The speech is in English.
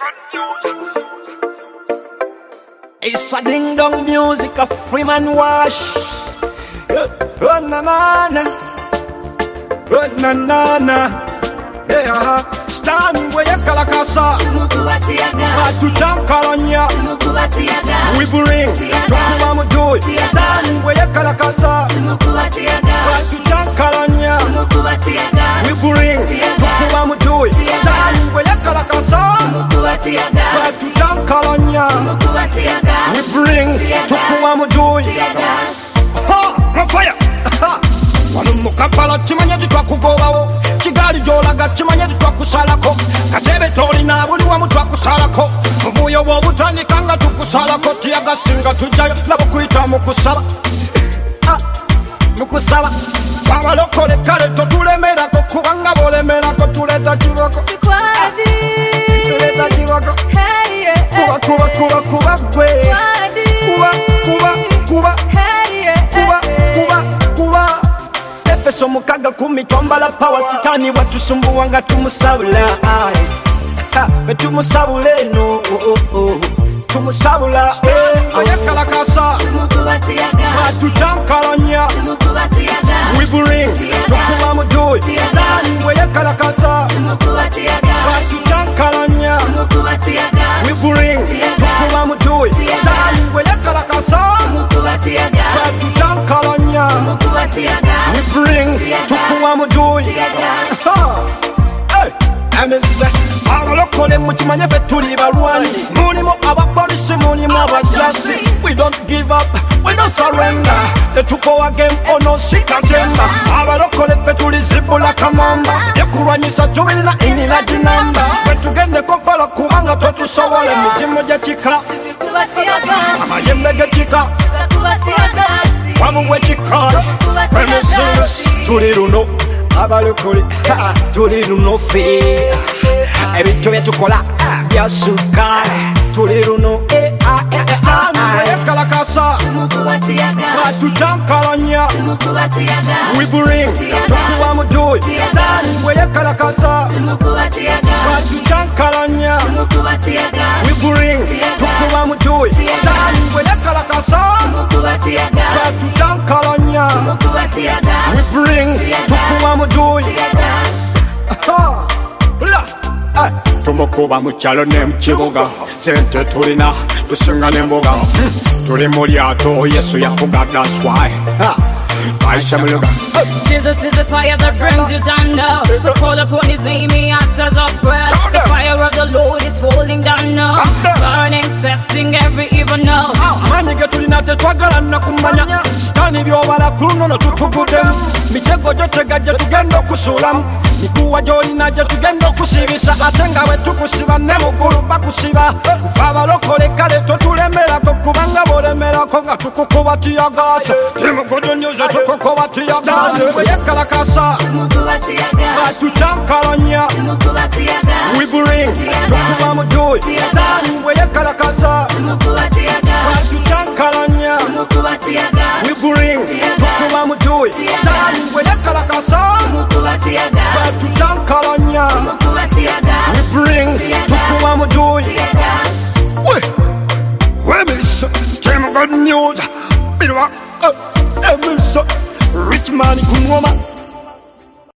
It's a ding dong music, a Freeman Wash. Oh na na na, oh na na na. Yeah, stand where you kalakasa. Atutankalanya. We bring Tukuma Mujui. Stand where you kalakasa. Atutankalanya. We bring Tukuma Mujui. Stand where you kalakasa. Atutankalanya. We bring Tukuma Mujui. Ha, my fire. Wano mukapala chimanya jitwakugobawo Kigali jolaga chimanya jitwakusalako Katebe tolina buli wamu twakusalako Mubuyo wobutandikanga tukusalako Tiyaga singa tujayo labo kuyita mukusaba Mukusaba Wabalokole kale totulemerako Kubanga bolemerako tuleta kiboko Tuleta kiboko Kuba gwe Kuba Efeso mukaga kumi tombala power sitani watusumbuwa nga tumusabula tumusabule no tumusabula ayakalakasa atutankalanya we bring Tukuma Mujui Stani wayakalakasa atutankalanya we bring Tukuma Mujui Stani wayakalakasa atutankalanya we bring Tukuma Mujui abalokole mukimanye ffe tuli balwanyi mulimu abapolisi mulimu abajasi we don't give up we don't surrender tetukowa game ono sikatemba abalokole ffe tuli zibula kamamba yekulwanyisa tubirina inina ginamba bwetugendeko mpala kubanga twetusobola emizimu gyekika amayembe gekika wamu bwekikala premises tuli luno abalokole tuli luno ffe ebintu byetukola byasuka tuli luno yakalakasa atutankalanya we bring Tukuma Mujui Stani wayakalakasa atutankalanya we bring Tukuma Mujui Stani wayakalakasa atutankalanya we bring Tukuma Mujui tumukuba mukyalo ne mukibuga sente tulina tusinga nemboga tuli mu lyato Yesu yafuga that's why Jesus is the fire that brings you down now. We call upon his name, he answers our prayer. The fire of the Lord is falling down now, burning, testing every evil now. Amani getulina tetwagala nakumanya Sitani byobala kuluno no tukugudemu Mitego jotega je tugenda okusulamu Mikuwa jolina je tugenda okusibisa Ate nga bwe tukusiba ne mugulu bakusiba Kuva abalokole kale totulemerako kubanga bolemerako nga tukukuba tiyagaza Timugudu news tukukuba tiyagaza Yakalakasa atutankalanya we bring Tukuma Mujui Stani wayakalakasa atutankalanya we bring Tukuma Mujui Stani wayakalakasa atutankalanya we bring Tukuma Mujui Wemisa Timugudu news Birwa Emisa Rich man kunwoma